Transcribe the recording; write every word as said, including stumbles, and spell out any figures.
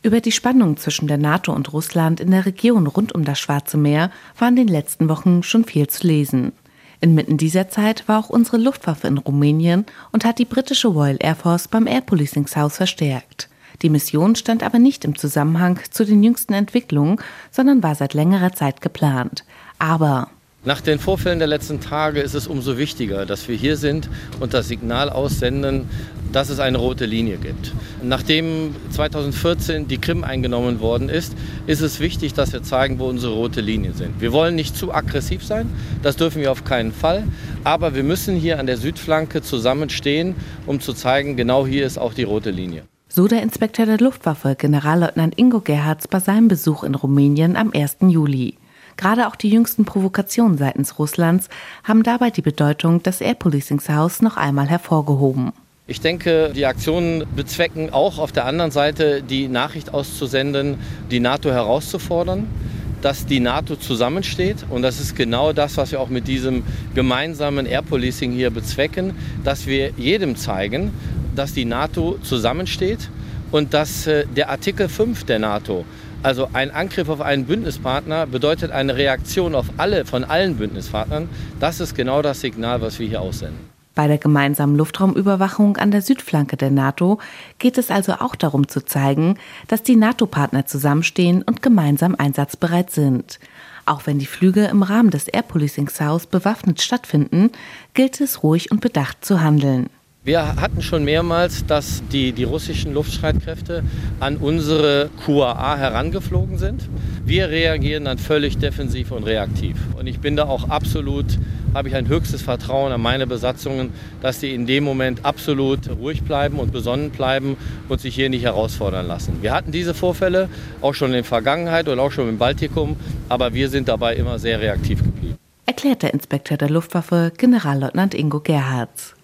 Über die Spannung zwischen der NATO und Russland in der Region rund um das Schwarze Meer war in den letzten Wochen schon viel zu lesen. Inmitten dieser Zeit war auch unsere Luftwaffe in Rumänien und hat die britische Royal Air Force beim Air Policing South verstärkt. Die Mission stand aber nicht im Zusammenhang zu den jüngsten Entwicklungen, sondern war seit längerer Zeit geplant. Aber nach den Vorfällen der letzten Tage ist es umso wichtiger, dass wir hier sind und das Signal aussenden, dass es eine rote Linie gibt. Nachdem zweitausendvierzehn die Krim eingenommen worden ist, ist es wichtig, dass wir zeigen, wo unsere rote Linien sind. Wir wollen nicht zu aggressiv sein, das dürfen wir auf keinen Fall, aber wir müssen hier an der Südflanke zusammenstehen, um zu zeigen, genau hier ist auch die rote Linie. So der Inspekteur der Luftwaffe, Generalleutnant Ingo Gerhards, bei seinem Besuch in Rumänien am ersten Juli. Gerade auch die jüngsten Provokationen seitens Russlands haben dabei die Bedeutung des Air Policing South noch einmal hervorgehoben. Ich denke, die Aktionen bezwecken auch auf der anderen Seite die Nachricht auszusenden, die NATO herauszufordern, dass die NATO zusammensteht. Und das ist genau das, was wir auch mit diesem gemeinsamen Air Policing hier bezwecken, dass wir jedem zeigen, dass die NATO zusammensteht und dass äh, der Artikel fünf der NATO, also ein Angriff auf einen Bündnispartner, bedeutet eine Reaktion auf alle von allen Bündnispartnern. Das ist genau das Signal, was wir hier aussenden. Bei der gemeinsamen Luftraumüberwachung an der Südflanke der NATO geht es also auch darum zu zeigen, dass die NATO-Partner zusammenstehen und gemeinsam einsatzbereit sind. Auch wenn die Flüge im Rahmen des Air Policing South bewaffnet stattfinden, gilt es ruhig und bedacht zu handeln. Wir hatten schon mehrmals, dass die, die russischen Luftstreitkräfte an unsere Q A A herangeflogen sind. Wir reagieren dann völlig defensiv und reaktiv. Und ich bin da auch absolut, habe ich ein höchstes Vertrauen an meine Besatzungen, dass die in dem Moment absolut ruhig bleiben und besonnen bleiben und sich hier nicht herausfordern lassen. Wir hatten diese Vorfälle auch schon in der Vergangenheit und auch schon im Baltikum, aber wir sind dabei immer sehr reaktiv geblieben. Erklärt der Inspekteur der Luftwaffe, Generalleutnant Ingo Gerhards.